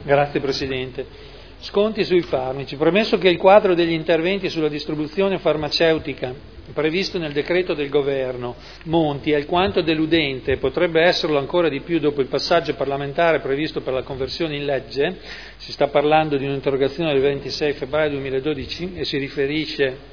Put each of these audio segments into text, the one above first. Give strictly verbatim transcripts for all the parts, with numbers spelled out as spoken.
Grazie Presidente. Sconti sui farmaci. Premesso che il quadro degli interventi sulla distribuzione farmaceutica previsto nel decreto del Governo Monti è alquanto deludente e potrebbe esserlo ancora di più dopo il passaggio parlamentare previsto per la conversione in legge, si sta parlando di un'interrogazione del ventisei febbraio duemiladodici e si riferisce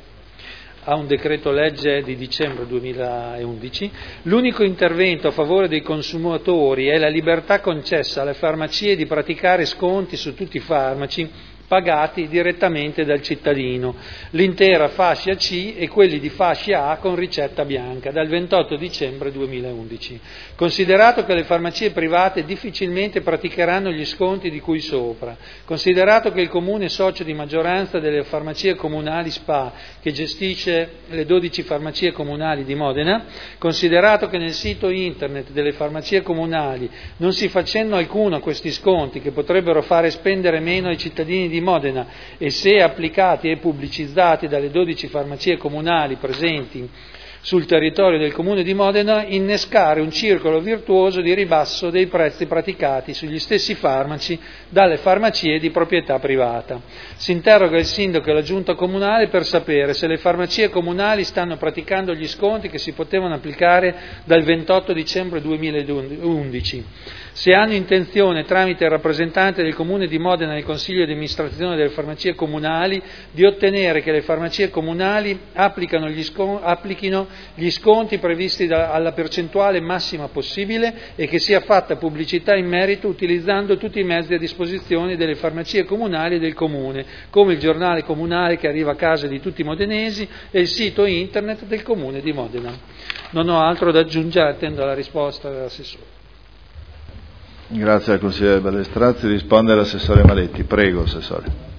a un decreto legge di dicembre duemilaundici, l'unico intervento a favore dei consumatori è la libertà concessa alle farmacie di praticare sconti su tutti i farmaci pagati direttamente dal cittadino, l'intera fascia C e quelli di fascia A con ricetta bianca, dal ventotto dicembre duemilaundici. Considerato che le farmacie private difficilmente praticheranno gli sconti di cui sopra, considerato che il comune socio di maggioranza delle farmacie comunali S P A, che gestisce le dodici farmacie comunali di Modena, considerato che nel sito internet delle farmacie comunali non si fa cenno alcuno a questi sconti che potrebbero fare spendere meno ai cittadini di Modena e se applicati e pubblicizzati dalle dodici farmacie comunali presenti sul territorio del Comune di Modena, innescare un circolo virtuoso di ribasso dei prezzi praticati sugli stessi farmaci dalle farmacie di proprietà privata. Si interroga il sindaco e la giunta comunale per sapere se le farmacie comunali stanno praticando gli sconti che si potevano applicare dal ventotto dicembre duemilaundici, se hanno intenzione, tramite il rappresentante del Comune di Modena nel Consiglio di amministrazione delle farmacie comunali, di ottenere che le farmacie comunali applicano gli scon- applichino gli sconti previsti da, alla percentuale massima possibile e che sia fatta pubblicità in merito utilizzando tutti i mezzi a disposizione delle farmacie comunali e del Comune, come il giornale comunale che arriva a casa di tutti i modenesi e il sito internet del Comune di Modena. Non ho altro da aggiungere, attendo la risposta dell'assessore. Grazie al consigliere Ballestrazzi. Risponde l'assessore Maletti. Prego, assessore.